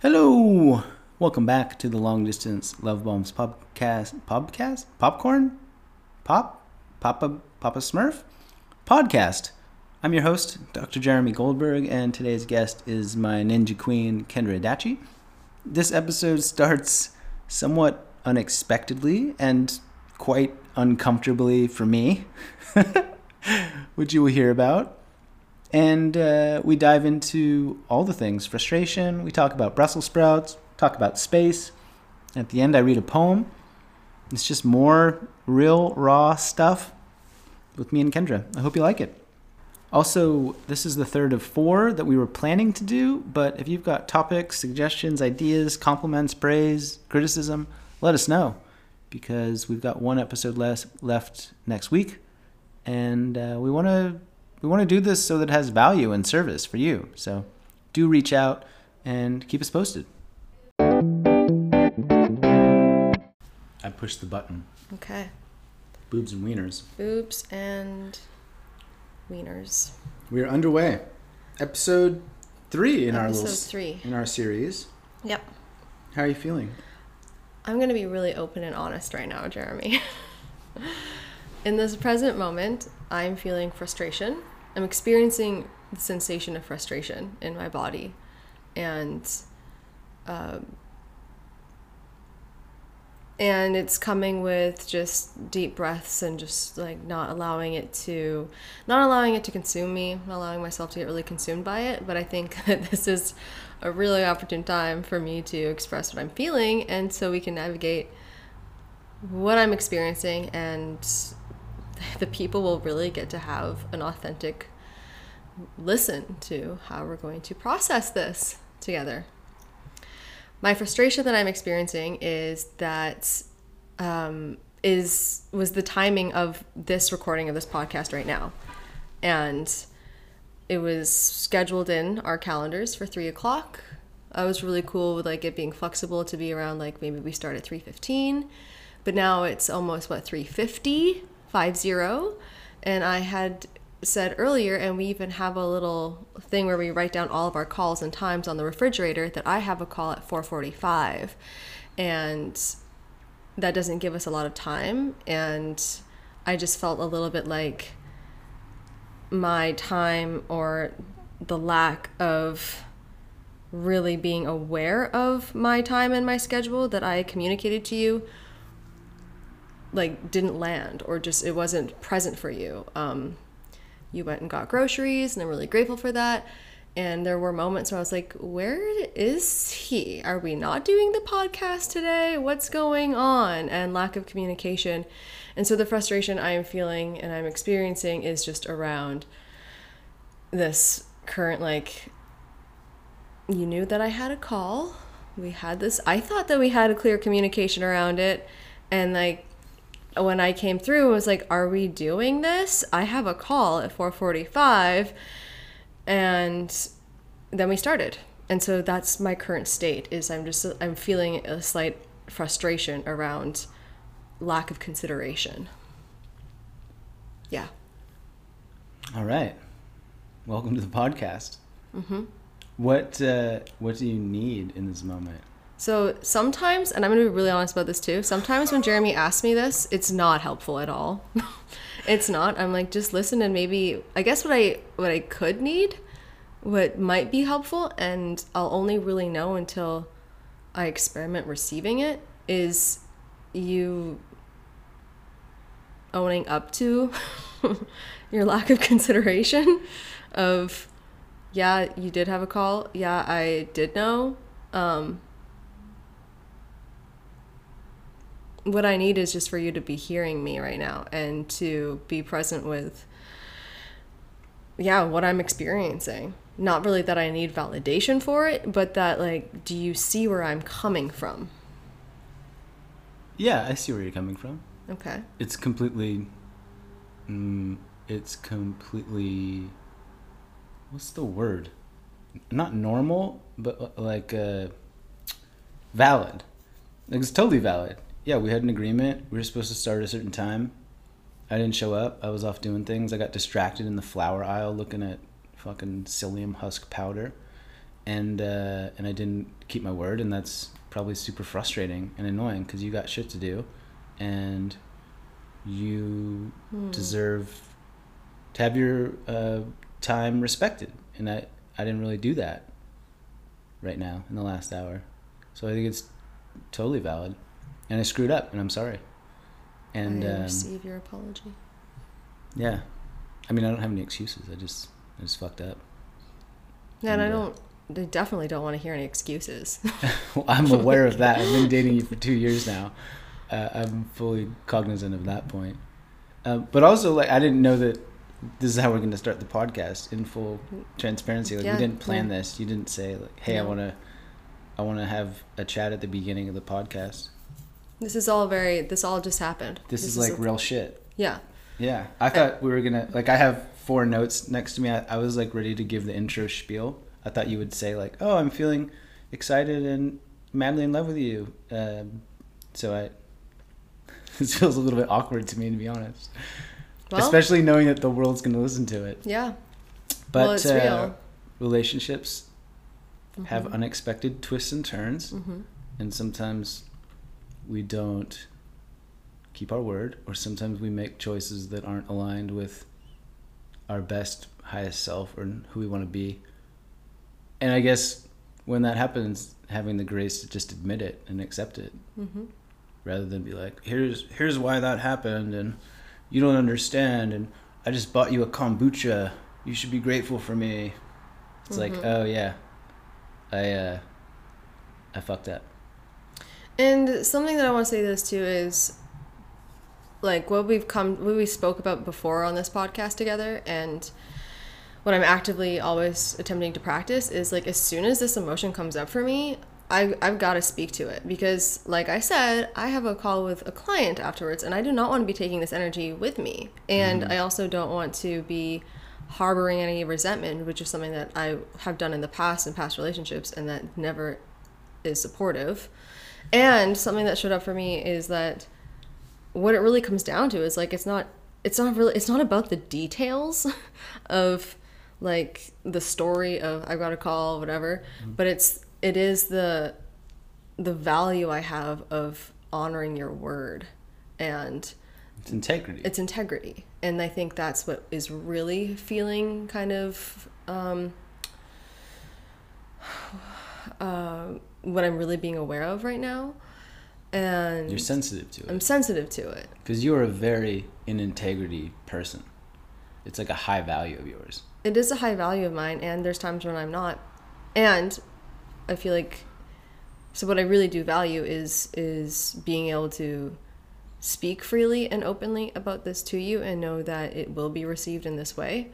Hello! Welcome back to the Long Distance Love Bombs podcast? Popcorn? Papa Smurf? Podcast. I'm your host, Dr. Jeremy Goldberg, and today's guest is my ninja queen, Kendra Adachi. This episode starts somewhat unexpectedly and quite uncomfortably for me, which you will hear about. And we dive into all the things. Frustration, we talk about Brussels sprouts, talk about space. At the end, I read a poem. It's just more real, raw stuff with me and Kendra. I hope you like it. Also, this is the third of 4 that we were planning to do, but if you've got topics, suggestions, ideas, compliments, praise, criticism, let us know, because we've got 1 episode left next week, and we want to do this so that it has value and service for you. So do reach out and keep us posted. I pushed the button. Okay. Boobs and wieners. Boobs and wieners. We are underway. Episode 3 in our series. Yep. How are you feeling? I'm going to be really open and honest right now, Jeremy. In this present moment, I'm feeling frustration. I'm experiencing the sensation of frustration in my body, and it's coming with just deep breaths and just like not allowing it to consume me, not allowing myself to get really consumed by it. But I think that this is a really opportune time for me to express what I'm feeling, and so we can navigate what I'm experiencing, and the people will really get to have an authentic listen to how we're going to process this together. My frustration that I'm experiencing is that was the timing of this recording of this podcast right now. And it was scheduled in our calendars for 3:00. I was really cool with like it being flexible to be around like maybe we start at 3:15, but now it's almost 3:50, and I had said earlier, and we even have a little thing where we write down all of our calls and times on the refrigerator, that I have a call at 4:45, and that doesn't give us a lot of time. And I just felt a little bit like my time, or the lack of really being aware of my time and my schedule that I communicated to you, like didn't land, or just it wasn't present for you. You went and got groceries, and I'm really grateful for that. And there were moments where I was like, where is he? Are we not doing the podcast today? What's going on? And lack of communication. And so the frustration I am feeling and I'm experiencing is just around this current, like, you knew that I had a call. We had this, I thought that we had a clear communication around it. And like, when I came through, I was like, are we doing this? I have a call at 4:45, and then we started. And so that's my current state, is I'm feeling a slight frustration around lack of consideration. Yeah. All right. Welcome to the podcast. Mm-hmm. What do you need in this moment? So sometimes, and I'm going to be really honest about this too, sometimes when Jeremy asks me this, it's not helpful at all. It's not. I'm like, just listen, and maybe, I guess what I could need, what might be helpful, and I'll only really know until I experiment receiving it, is you owning up to your lack of consideration of, yeah, you did have a call. Yeah, I did know. What I need is just for you to be hearing me right now, and to be present with, what I'm experiencing. Not really that I need validation for it, but that, like, do you see where I'm coming from? Yeah, I see where you're coming from. Okay. It's completely, what's the word? Not normal, but like valid. Like, it's totally valid. Yeah, we had an agreement. We were supposed to start at a certain time. I didn't show up. I was off doing things. I got distracted in the flower aisle looking at fucking psyllium husk powder. and I didn't keep my word, and that's probably super frustrating and annoying because you got shit to do, and you deserve to have your time respected, and I didn't really do that right now in the last hour, so I think it's totally valid, and I screwed up, and I'm sorry. And I receive your apology. Yeah, I mean, I don't have any excuses. I just fucked up. Yeah, and I definitely don't want to hear any excuses. Well, I'm aware of that. I've been dating you for 2 years now. I'm fully cognizant of that point. But also, like, I didn't know that this is how we're going to start the podcast in full transparency. Like, we didn't plan this. You didn't say, like, hey, no. I want to have a chat at the beginning of the podcast. This all just happened. This is like real shit. Yeah. Yeah. I thought we were going to, like, I have 4 notes next to me. I was, like, ready to give the intro spiel. I thought you would say, like, oh, I'm feeling excited and madly in love with you. So this feels a little bit awkward to me, to be honest. Well, especially knowing that the world's going to listen to it. Yeah. But it's real. Relationships have unexpected twists and turns. And sometimes we don't keep our word, or sometimes we make choices that aren't aligned with our best, highest self or who we want to be. And I guess when that happens, having the grace to just admit it and accept it, rather than be like, here's why that happened, and you don't understand, and I just bought you a kombucha, you should be grateful for me. It's like, oh yeah, I fucked up. And something that I want to say this too is, like, what we spoke about before on this podcast together, and what I'm actively always attempting to practice is, like, as soon as this emotion comes up for me, I've got to speak to it, because, like I said, I have a call with a client afterwards, and I do not want to be taking this energy with me, and I also don't want to be harboring any resentment, which is something that I have done in the past in past relationships, and that never is supportive. And something that showed up for me is that what it really comes down to is, like, it's not about the details of, like, the story of I've got a call, whatever, but it is the value I have of honoring your word, and it's integrity. And I think that's what is really feeling kind of what I'm really being aware of right now. And you're sensitive to it. I'm sensitive to it. Because you're a very in integrity person. It's like a high value of yours. It is a high value of mine, and there's times when I'm not. And I feel like, so what I really do value is being able to speak freely and openly about this to you, and know that it will be received in this way.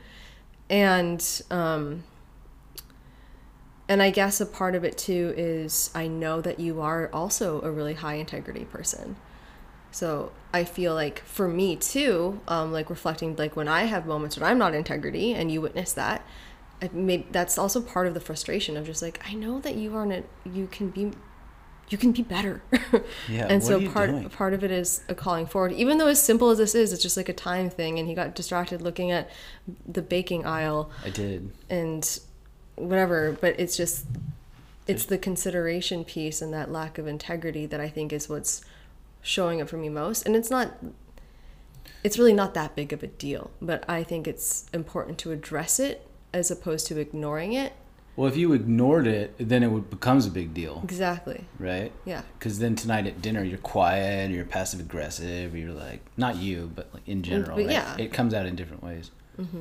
And I guess a part of it too is I know that you are also a really high integrity person. So I feel like for me too, like, reflecting, like, when I have moments when I'm not integrity and you witness that, that's also part of the frustration of just, like, I know that you can be better. Yeah. And so part of it is a calling forward, even though as simple as this is, it's just like a time thing. And he got distracted looking at the baking aisle. I did. And whatever, but it's the consideration piece and that lack of integrity that I think is what's showing up for me most. And it's really not that big of a deal, but I think it's important to address it as opposed to ignoring it. Well, if you ignored it, then it becomes a big deal. Exactly. Right? Yeah. Because then tonight at dinner, you're quiet, you're passive aggressive, you're like, not you, but, like, in general. But, right? Yeah. It comes out in different ways.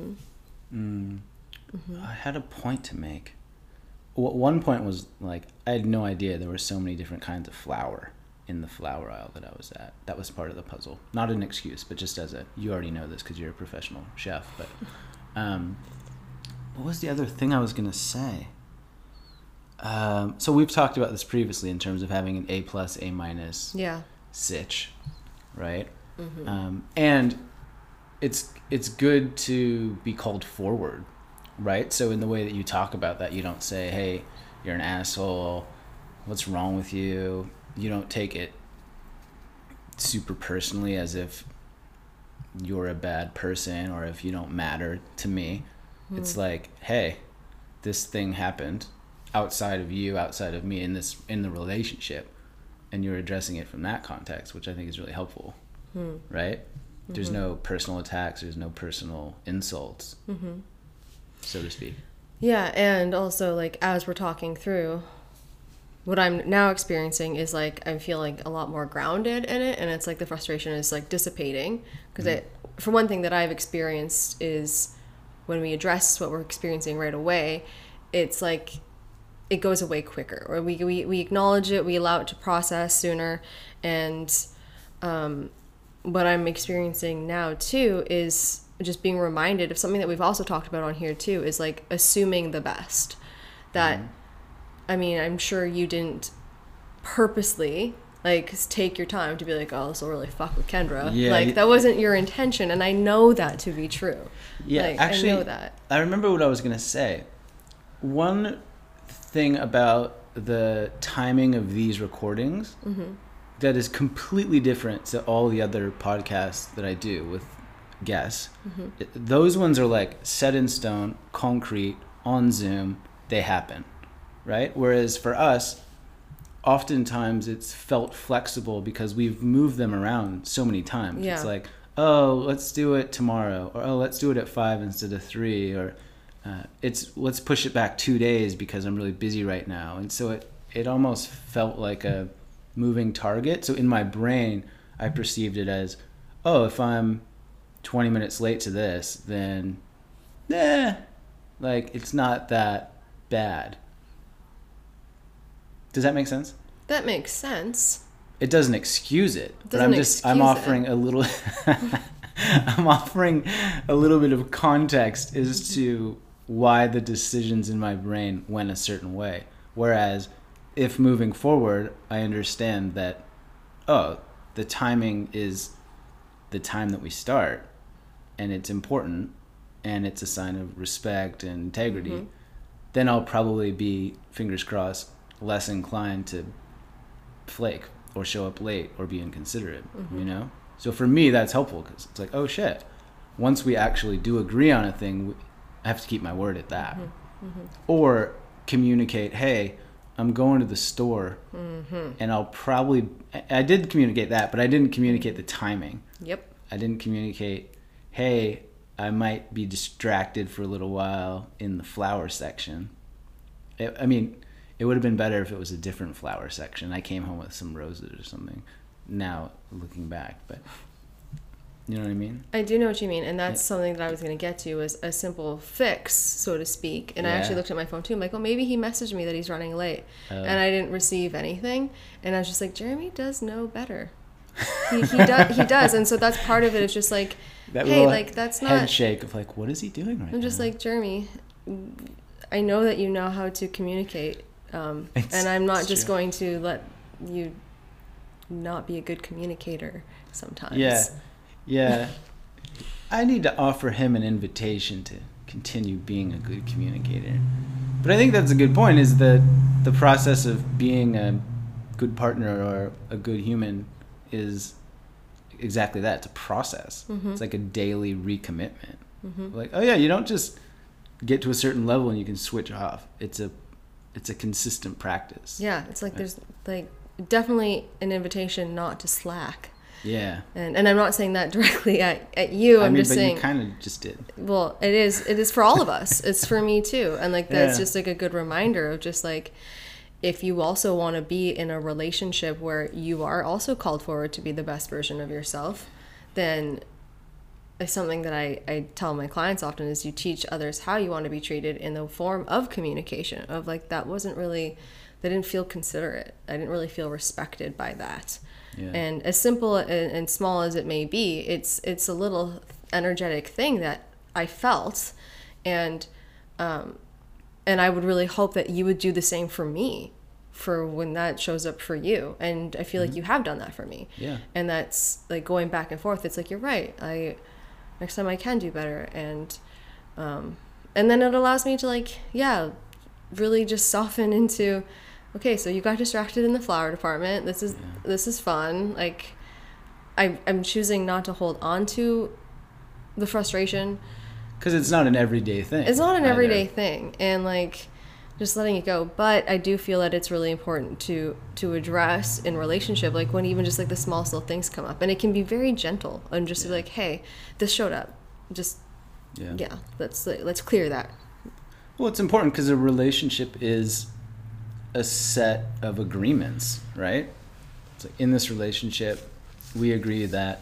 I had a point to make. One point was, like, I had no idea there were so many different kinds of flour in the flour aisle that I was at. That was part of the puzzle. Not an excuse, but just you already know this because you're a professional chef. But what was the other thing I was going to say? So we've talked about this previously in terms of having an A+, A- sitch, right? And it's good to be called forward. Right? So in the way that you talk about that, you don't say, hey, you're an asshole, what's wrong with you? You don't take it super personally as if you're a bad person or if you don't matter to me. It's like, hey, this thing happened. outside of you, outside of me in the relationship, and you're addressing it from that context, which I think is really helpful. Right? There's no personal attacks, there's no personal insults, so to speak. Yeah, and also, like, as we're talking through, what I'm now experiencing is, like, I'm feeling a lot more grounded in it, and it's like the frustration is, like, dissipating. Because for one thing that I've experienced is when we address what we're experiencing right away, it's like it goes away quicker, or we acknowledge it, we allow it to process sooner. And what I'm experiencing now too is just being reminded of something that we've also talked about on here too, is like assuming the best. That I mean, I'm sure you didn't purposely like take your time to be like, oh, this will really fuck with Kendra. Yeah, like that wasn't your intention, and I know that to be true. Yeah, like, actually, I know that. I remember what I was gonna say. One thing about the timing of these recordings that is completely different to all the other podcasts that I do with guests. Those ones are like set in stone, concrete, on Zoom, they happen, right? Whereas for us, oftentimes it's felt flexible because we've moved them around so many times. Yeah. It's like, oh, let's do it tomorrow, or oh, let's do it at 5 instead of 3, or let's push it back 2 days because I'm really busy right now. And so it almost felt like a moving target. So in my brain, I perceived it as, oh, if I'm 20 minutes late to this, then like it's not that bad. Does that make sense? That makes sense. It doesn't excuse it, but I'm offering a little I'm offering a little bit of context as to why the decisions in my brain went a certain way. Whereas if moving forward, I understand that, oh, the timing is the time that we start, and it's important, and it's a sign of respect and integrity, then I'll probably be, fingers crossed, less inclined to flake or show up late or be inconsiderate, you know? So for me, that's helpful because it's like, oh shit, once we actually do agree on a thing, I have to keep my word at that. Or communicate, hey, I'm going to the store, and I did communicate that, but I didn't communicate the timing. Yep. I didn't communicate, hey, I might be distracted for a little while in the flower section. I mean, it would have been better if it was a different flower section. I came home with some roses or something, now looking back, but you know what I mean? I do know what you mean, and that's something that I was going to get to, was a simple fix, so to speak. And I actually looked at my phone too. I'm like, well, maybe he messaged me that he's running late, and I didn't receive anything. And I was just like, Jeremy does know better. He does, and so that's part of it. It's just like, that hey, like that's not head shake of like, what is he doing right now? I'm just like, Jeremy, I know that you know how to communicate, and I'm not just going to let you not be a good communicator sometimes. Yeah. I need to offer him an invitation to continue being a good communicator. But I think that's a good point, is that the process of being a good partner or a good human is exactly that. It's a process. It's like a daily recommitment. Like, oh yeah, you don't just get to a certain level and you can switch off. It's a consistent practice. Yeah, it's like there's like definitely an invitation not to slack. Yeah. And I'm not saying that directly at you. I'm just saying. You kind of just did. Well, it is for all of us. It's for me too. And like that's just like a good reminder of just like, if you also want to be in a relationship where you are also called forward to be the best version of yourself, then it's something that I tell my clients often is you teach others how you want to be treated in the form of communication, of like, that wasn't really, they didn't feel considerate. I didn't really feel respected by that. Yeah. And as simple and small as it may be, it's a little energetic thing that I felt, and I would really hope that you would do the same for me, for when that shows up for you. And I feel like you have done that for me. Yeah. And that's like going back and forth. It's like, you're right. Next time I can do better, and then it allows me to like, really just soften into, okay, so you got distracted in the flower department. This is fun. Like, I'm choosing not to hold on to the frustration. Because it's not an everyday thing. It's not an everyday thing. And like, just letting it go. But I do feel that it's really important to address in relationship, like when even just like the smallest little things come up, and it can be very gentle and just be like, hey, this showed up, just let's clear that. Well, it's important because a relationship is a set of agreements, right? So in this relationship, we agree that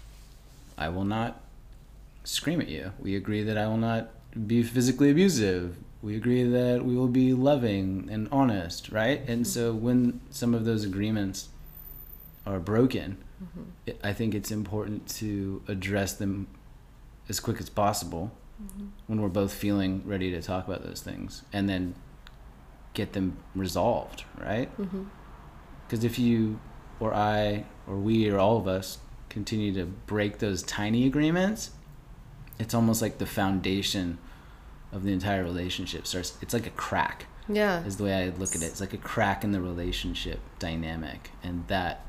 I will not scream at you. We agree that I will not be physically abusive. We agree that we will be loving and honest, right? And so when some of those agreements are broken, I think it's important to address them as quick as possible when we're both feeling ready to talk about those things, and then get them resolved, right? Because if you or I or we or all of us continue to break those tiny agreements, it's almost like the foundation of the entire relationship starts. It's like a crack. Yeah. Is the way I look at it. It's like a crack in the relationship dynamic, and that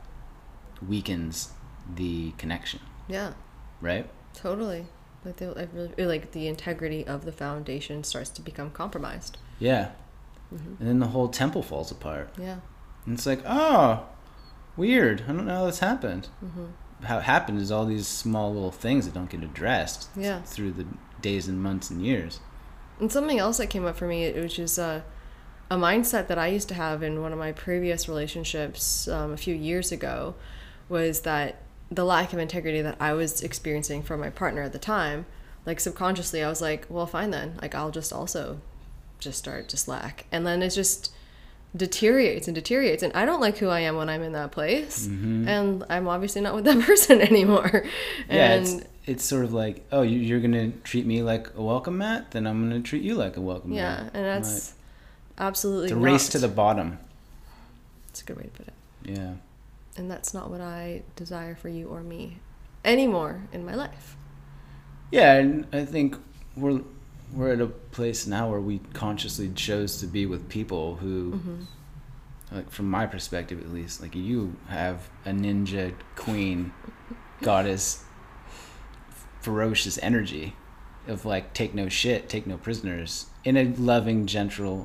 weakens the connection. Yeah. Right? Totally. Like I really feel like the integrity of the foundation starts to become compromised. Yeah. And then the whole temple falls apart. Yeah. And it's like, oh, weird. I don't know how this happened. How it happened is all these small little things that don't get addressed through the days and months and years. And something else that came up for me, which is a mindset that I used to have in one of my previous relationships a few years ago, was that the lack of integrity that I was experiencing from my partner at the time, like subconsciously I was like, well, fine then, like I'll just also just start to slack. And then it just deteriorates and deteriorates, and I don't like who I am when I'm in that place, and I'm obviously not with that person anymore. And it's sort of like, oh, you're gonna treat me like a welcome mat, then I'm gonna treat you like a welcome mat. And that's absolutely it's a race to the bottom. It's a good way to put it. Yeah. And that's not what I desire for you or me anymore in my life. Yeah, and I think we're at a place now where we consciously chose to be with people who, like from my perspective at least, like you have a ninja queen goddess ferocious energy of like, take no shit, take no prisoners, in a loving, gentle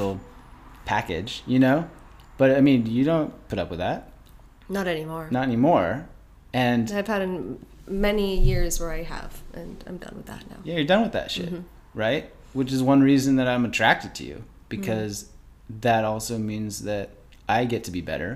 package, you know? But I mean, you don't put up with that. Not anymore. Not anymore. And I've had many years where I have, and I'm done with that now. Yeah, you're done with that shit, right? Which is one reason that I'm attracted to you, because that also means that I get to be better.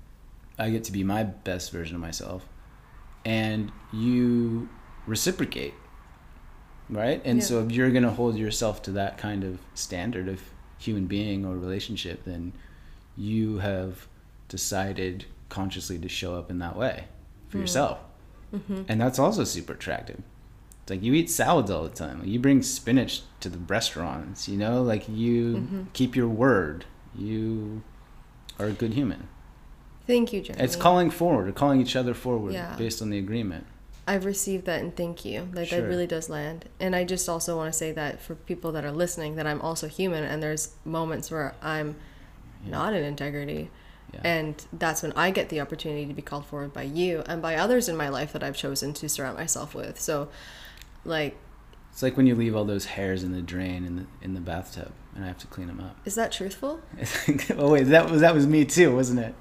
I get to be my best version of myself, and you reciprocate, right? And so if you're going to hold yourself to that kind of standard of human being or relationship, then you have decided consciously to show up in that way for yourself. And that's also super attractive. It's like you eat salads all the time. You bring spinach to the restaurants, you know, like you keep your word. You are a good human. Thank you, Jeremy. It's calling forward, or calling each other forward based on the agreement. I've received that, and thank you. Like that really does land. And I just also want to say that for people that are listening, that I'm also human, and there's moments where I'm not in integrity. And that's when I get the opportunity to be called forward by you and by others in my life that I've chosen to surround myself with. So, like, it's like when you leave all those hairs in the drain in the bathtub, and I have to clean them up. Is that truthful? Oh wait, that was me too, wasn't it?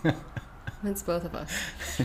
It's both of us.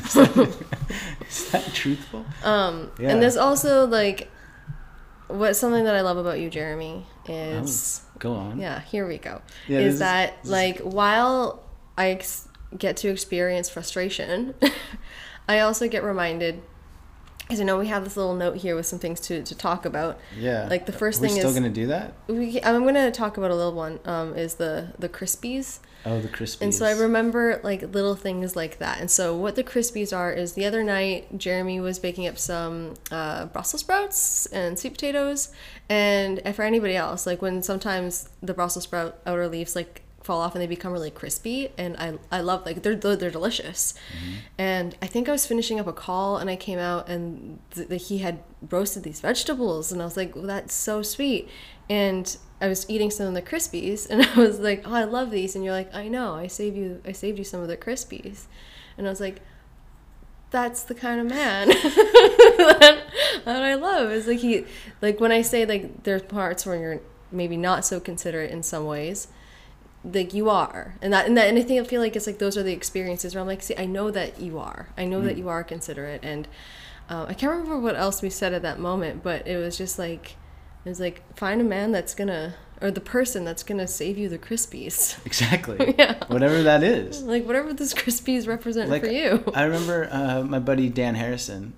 Is that truthful? And there's also like, something that I love about you, Jeremy, is go on. Yeah, here we go. Is that like, while I get to experience frustration, I also get reminded, because I know we have this little note here with some things to talk about. Yeah. Like the first thing is... We're still going to do that? I'm going to talk about a little one, is the Crispies. Oh, the Crispies. And so I remember like little things like that. And so what the Crispies are is, the other night, Jeremy was baking up some Brussels sprouts and sweet potatoes. And for anybody else, like when sometimes the Brussels sprout outer leaves like fall off and they become really crispy, and I love, like, they're delicious. And I think I was finishing up a call and I came out, and he had roasted these vegetables, and I was like, well, that's so sweet. And I was eating some of the Crispies, and I was like, oh, I love these. And you're like, I know, I saved you some of the Crispies. And I was like, that's the kind of man that I love. Is like, when I say like there's parts where you're maybe not so considerate in some ways, like you are, and I feel like it's like those are the experiences where I'm like, see, I know that you are, that you are considerate, and I can't remember what else we said at that moment, but it was just like, find a man that's gonna, or the person that's gonna save you the Crispies. Exactly. Yeah. Whatever that is. Like whatever those Crispies represent like, for you. I remember my buddy Dan Harrison,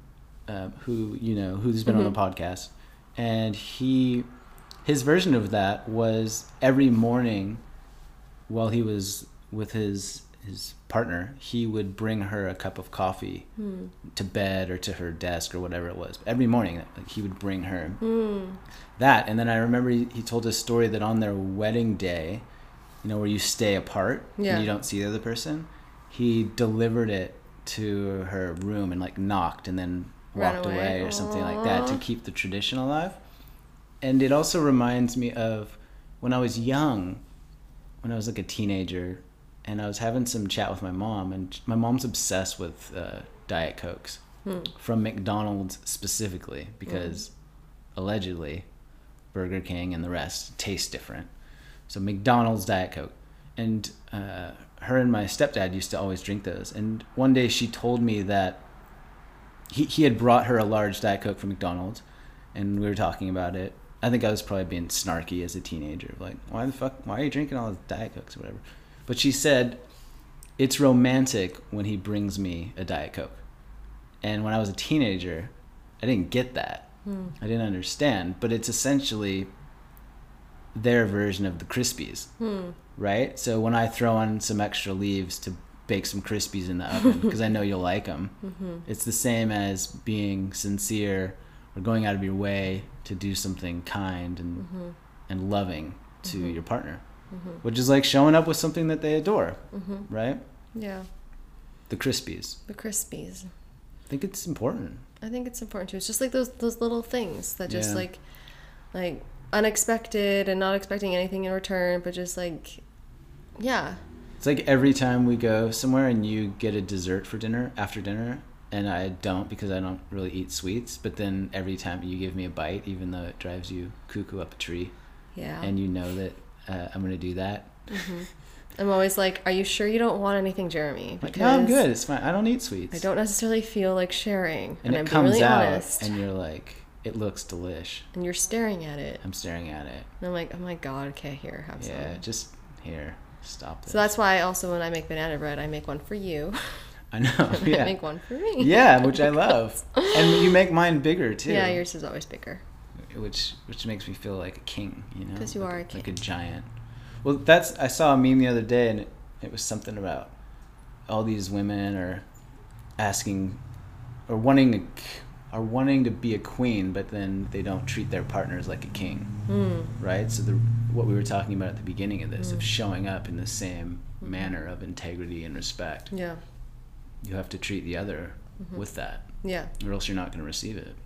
who's been on the podcast, and his version of that was every morning while he was with his partner, he would bring her a cup of coffee to bed or to her desk or whatever it was. Every morning, like, he would bring her that. And then I remember he told a story that on their wedding day, where you stay apart and you don't see the other person, he delivered it to her room and like knocked and then walked away or something like that to keep the tradition alive. And it also reminds me of when I was young, when I was like a teenager, and I was having some chat with my mom, and my mom's obsessed with Diet Cokes from McDonald's specifically, because allegedly Burger King and the rest taste different. So McDonald's Diet Coke. And her and my stepdad used to always drink those. And one day she told me that he had brought her a large Diet Coke from McDonald's, and we were talking about it. I think I was probably being snarky as a teenager, like, why are you drinking all the Diet Cokes or whatever? But she said, it's romantic when he brings me a Diet Coke. And when I was a teenager, I didn't get that. I didn't understand. But it's essentially their version of the Crispies, right? So when I throw on some extra leaves to bake some Crispies in the oven, because I know you'll like them, it's the same as being sincere or going out of your way to do something kind and loving to your partner. Which is like showing up with something that they adore, right? Yeah. The Crispies. The Crispies. I think it's important. I think it's important too. It's just like those little things that just like unexpected and not expecting anything in return, but just like, yeah. It's like every time we go somewhere and you get a dessert for dinner, after dinner, and I don't because I don't really eat sweets, but then every time you give me a bite, even though it drives you cuckoo up a tree, and you know that I'm going to do that. I'm always like, are you sure you don't want anything, Jeremy? Because no, I'm good. It's fine. I don't eat sweets. I don't necessarily feel like sharing. And it I'm comes really out honest. and you're like, it looks delish. And you're staring at it. I'm staring at it. And I'm like, oh my God, okay, here, have some. Yeah, just here. Stop this. So that's why also when I make banana bread, I make one for you. I know, yeah. I make one for me. Yeah, which I love. And you make mine bigger, too. Yeah, yours is always bigger. Which makes me feel like a king, Because you are a king. Like a giant. Well, I saw a meme the other day, and it was something about all these women are asking or wanting to be a queen, but then they don't treat their partners like a king, right? So what we were talking about at the beginning of this, of showing up in the same manner of integrity and respect. Yeah. You have to treat the other with that. Yeah. Or else you're not going to receive it.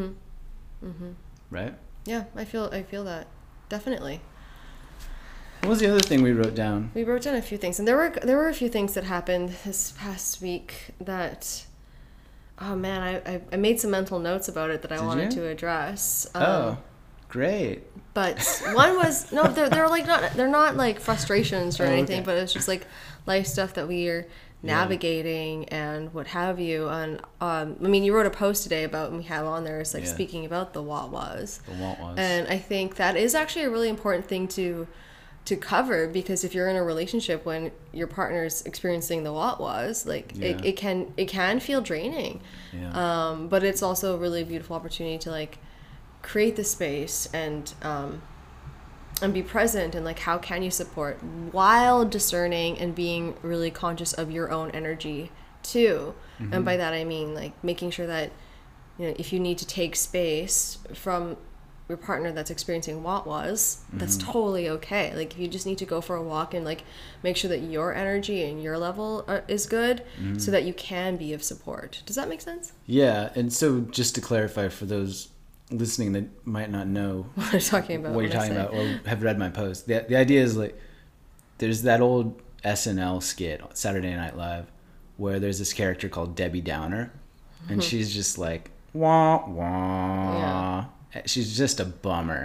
Right? Yeah, I feel that. Definitely. What was the other thing we wrote down? We wrote down a few things, and there were a few things that happened this past week that, oh man, I made some mental notes about it that I wanted to address. Great. But one was they're not like frustrations or anything, but it's just like life stuff that we are navigating and what have you. And I mean, you wrote a post today about, and we have on there, it's like speaking about the what-was. The what-was. And I think that is actually a really important thing to cover, because if you're in a relationship when your partner's experiencing the what-was, like it can feel draining. But it's also a really beautiful opportunity to like create the space and be present, and like how can you support while discerning and being really conscious of your own energy too. And by that I mean like making sure that, if you need to take space from your partner that's experiencing what-was, that's totally okay. Like if you just need to go for a walk and like make sure that your energy and your level is good, so that you can be of support. Does that make sense? Yeah. And so just to clarify for those listening that might not know what you're talking about or have read my post, the idea is like there's that old SNL skit, Saturday Night Live, where there's this character called Debbie Downer, and she's just like wah wah. She's just a bummer.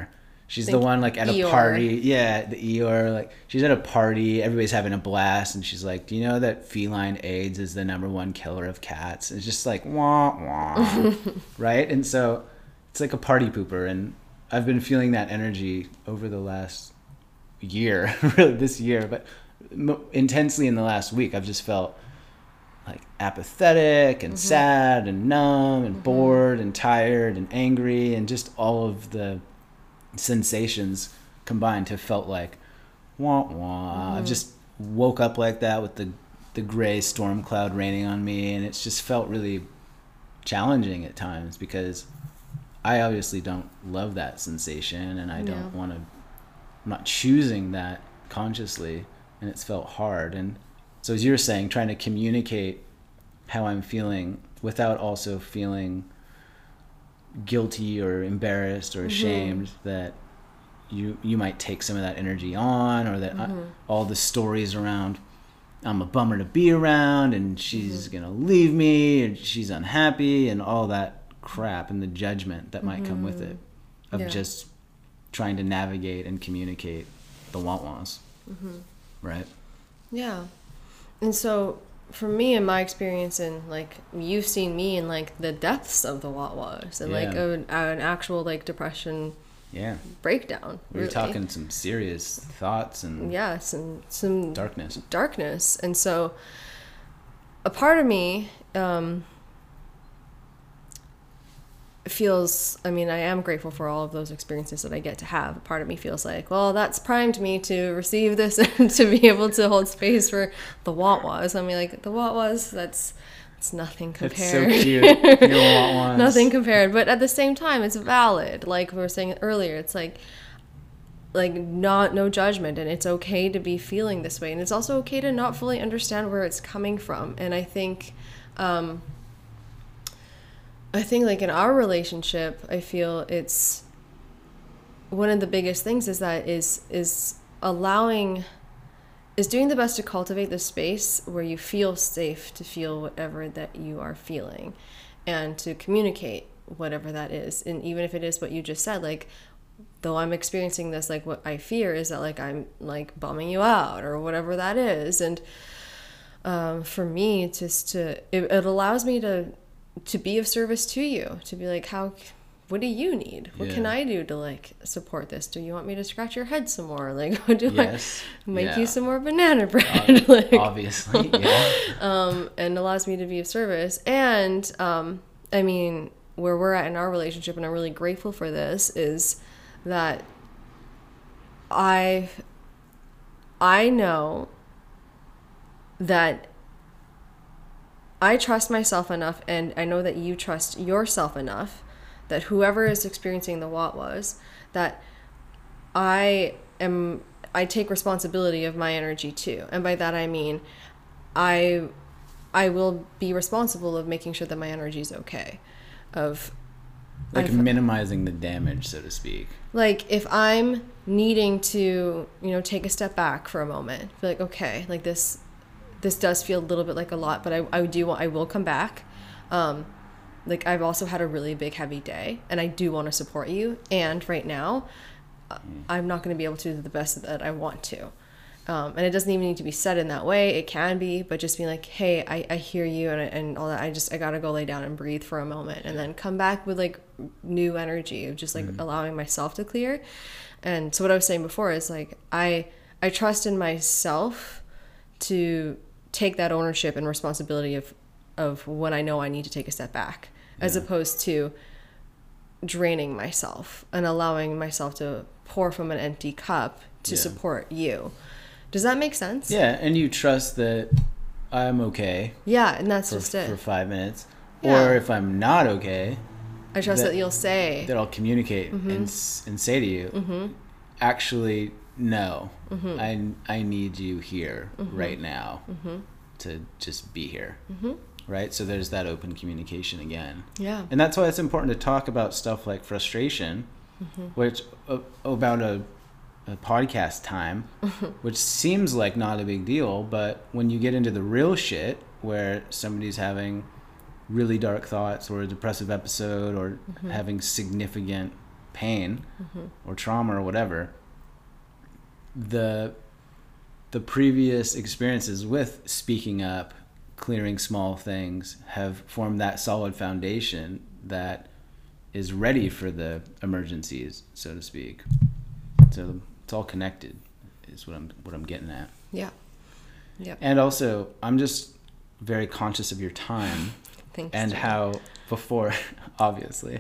She's Think the one like at a Eeyore. party. Yeah, the Eeyore. Like she's at a party, everybody's having a blast, and she's like, "Do you know that feline AIDS is the #1 killer of cats?" And it's just like wah wah, right? And so it's like a party pooper, and I've been feeling that energy over the last year, really this year, but intensely in the last week. I've just felt like apathetic and sad and numb and bored and tired and angry, and just all of the sensations combined have felt like wah wah. I've just woke up like that with the gray storm cloud raining on me, and it's just felt really challenging at times because I obviously don't love that sensation, and I don't want to, I'm not choosing that consciously, and it's felt hard. And so as you're saying, trying to communicate how I'm feeling without also feeling guilty or embarrassed or ashamed that you might take some of that energy on, or that all the stories around I'm a bummer to be around and she's gonna leave me and she's unhappy and all that crap, and the judgment that might come with it of just trying to navigate and communicate the want-wants. Right? Yeah. And so for me, in my experience, and like you've seen me in like the depths of the what-was, and like an actual like depression breakdown. We were talking some serious thoughts and some darkness. And so a part of me feels, I mean, I am grateful for all of those experiences that I get to have. A part of me feels like, well, that's primed me to receive this and to be able to hold space for the what was. I mean, like, the what was, it's nothing compared. It's so cute. Your what was. Nothing compared. But at the same time, it's valid. Like we were saying earlier, it's like no judgment, and it's okay to be feeling this way. And it's also okay to not fully understand where it's coming from. And I think like in our relationship, I feel it's one of the biggest things is that is doing the best to cultivate the space where you feel safe to feel whatever that you are feeling, and to communicate whatever that is. And even if it is what you just said, like, though I'm experiencing this, like, what I fear is that like I'm like bumming you out or whatever that is. And for me, it allows me to be of service to you, to be like, what do you need? What can I do to like support this? Do you want me to scratch your head some more? Like, what do I make you some more banana bread? Like, obviously, yeah. And allows me to be of service. And I mean, where we're at in our relationship, and I'm really grateful for this, is that I know that I trust myself enough, and I know that you trust yourself enough, that whoever is experiencing the what was, that I take responsibility of my energy too. And by that I mean I will be responsible of making sure that my energy is okay. Minimizing the damage, so to speak. Like, if I'm needing to, take a step back for a moment, be like, okay, like this does feel a little bit like a lot, but I will come back. Like, I've also had a really big, heavy day, and I do want to support you. And right now, I'm not going to be able to do the best that I want to. And it doesn't even need to be said in that way. It can be, but just being like, hey, I hear you and all that. I got to go lay down and breathe for a moment, and then come back with like new energy of just like allowing myself to clear. And so what I was saying before is like, I trust in myself to take that ownership and responsibility of when I know I need to take a step back, as opposed to draining myself and allowing myself to pour from an empty cup to support you. Does that make sense? Yeah, and you trust that I'm okay. Yeah, and that's just it. For 5 minutes. Yeah. Or if I'm not okay, I trust that you'll say. That I'll communicate and say to you, actually, no, I need you here right now to just be here. Right? So there's that open communication again. Yeah. And that's why it's important to talk about stuff like frustration, which about a podcast time, which seems like not a big deal, but when you get into the real shit where somebody's having really dark thoughts or a depressive episode or having significant pain or trauma or whatever, the previous experiences with speaking up, clearing small things, have formed that solid foundation that is ready for the emergencies, so to speak. So it's all connected, is what I'm getting at. Yeah. Yep. And also, I'm just very conscious of your time. Thanks, and Jen. how before, obviously,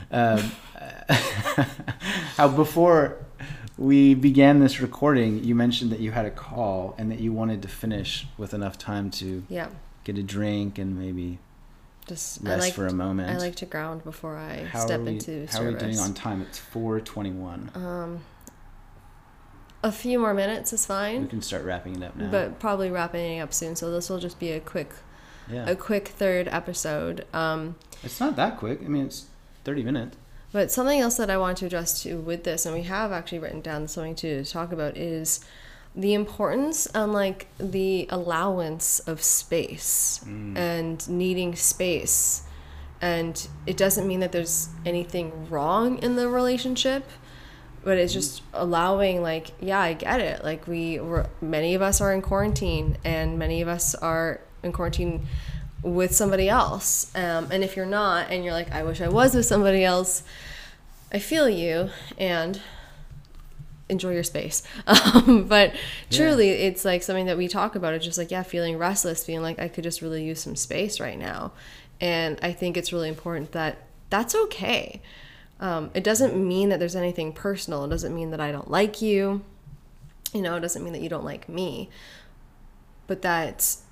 how before we began this recording, you mentioned that you had a call and that you wanted to finish with enough time to get a drink and maybe just rest for a moment. I like to ground before I step into service. How are we doing on time? It's 4:21. A few more minutes is fine. We can start wrapping it up now. But probably wrapping it up soon, so this will just be a quick third episode. It's not that quick. I mean, it's 30 minutes. But something else that I want to address too with this, and we have actually written down something to talk about, is the importance and like the allowance of space and needing space. And it doesn't mean that there's anything wrong in the relationship, but it's just allowing, like, yeah, I get it. Like many of us are in quarantine, and many of us are in quarantine with somebody else. And if you're not, and you're like, I wish I was with somebody else, I feel you, and enjoy your space. But truly, it's like something that we talk about. It's just like, feeling restless, feeling like I could just really use some space right now. And I think it's really important that that's okay. It doesn't mean that there's anything personal. It doesn't mean that I don't like you. It doesn't mean that you don't like me. But as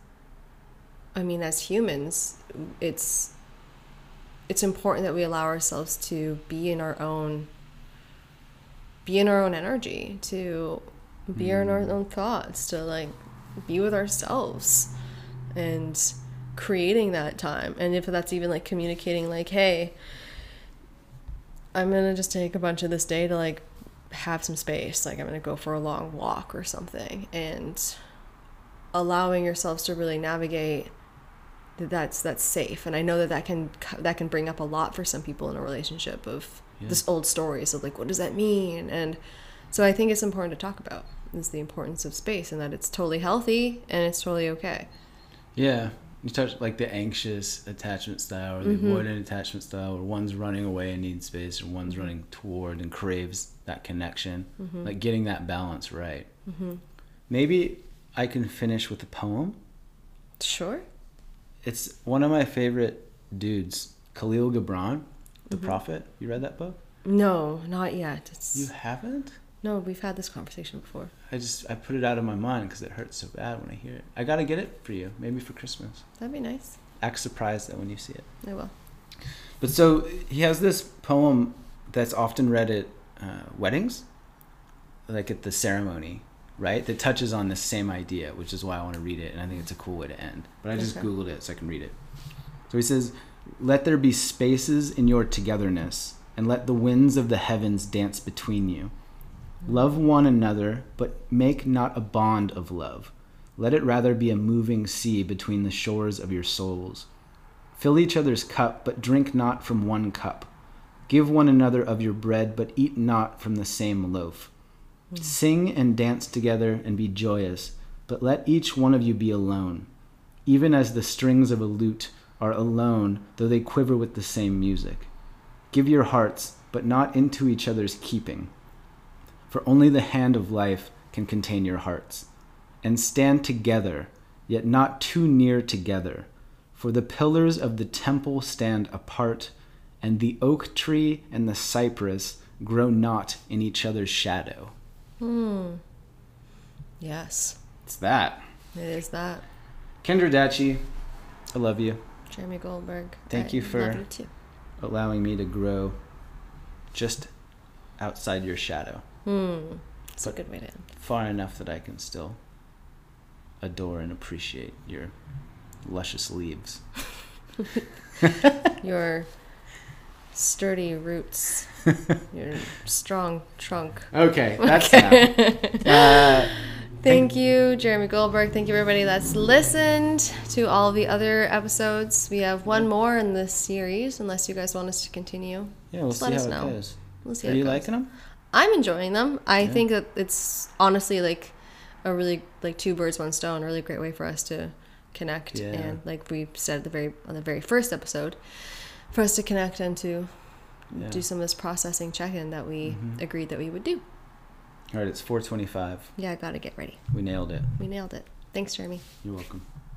humans, it's important that we allow ourselves to be in our own energy, to be in our own thoughts, to like be with ourselves and creating that time. And if that's even like communicating like, hey, I'm gonna just take a bunch of this day to like have some space, like I'm gonna go for a long walk or something, and allowing yourselves to really navigate that's safe. And I know that can bring up a lot for some people in a relationship of this old stories of like, what does that mean? And so I think it's important to talk about is the importance of space, and that it's totally healthy and it's totally okay. Yeah. You touch like the anxious attachment style or the avoidant attachment style, where one's running away and needs space, or one's running toward and craves that connection. Like getting that balance right. Maybe I can finish with a poem. Sure. It's one of my favorite dudes, Khalil Gibran, the prophet. You read that book? No, not yet. You haven't? No, we've had this conversation before. I put it out of my mind because it hurts so bad when I hear it. I gotta get it for you, maybe for Christmas. That'd be nice. Act surprised though when you see it. I will. But so he has this poem that's often read at weddings, like at the ceremony, right? That touches on the same idea, which is why I want to read it, and I think it's a cool way to end. But I just Googled it so I can read it. So he says, "Let there be spaces in your togetherness, and let the winds of the heavens dance between you. Love one another, but make not a bond of love. Let it rather be a moving sea between the shores of your souls. Fill each other's cup, but drink not from one cup. Give one another of your bread, but eat not from the same loaf. Sing and dance together and be joyous, but let each one of you be alone, even as the strings of a lute are alone, though they quiver with the same music. Give your hearts, but not into each other's keeping. For only the hand of life can contain your hearts. And stand together, yet not too near together. For the pillars of the temple stand apart, and the oak tree and the cypress grow not in each other's shadow." Yes. It's that. It is that. Kendra Dachi, I love you. Jeremy Goldberg. Thank you for love you too. allowing me to grow just outside your shadow. It's a good way to end. Far enough that I can still adore and appreciate your luscious leaves. Your sturdy roots. Your strong trunk. Okay, that's enough. Thank you, Jeremy Goldberg. Thank you, everybody that's listened to all the other episodes. We have one more in this series, unless you guys want us to continue. Yeah, we'll Just see let how us it know. goes. We'll see. Are how it you goes. liking them? I'm enjoying them. I think that it's honestly like a really like two birds, one stone, a really great way for us to connect. Yeah. And like we said on the very first episode, for us to connect and to do some of this processing check-in that we agreed that we would do. All right, it's 4:25. Yeah, I gotta get ready. We nailed it. We nailed it. Thanks, Jeremy. You're welcome.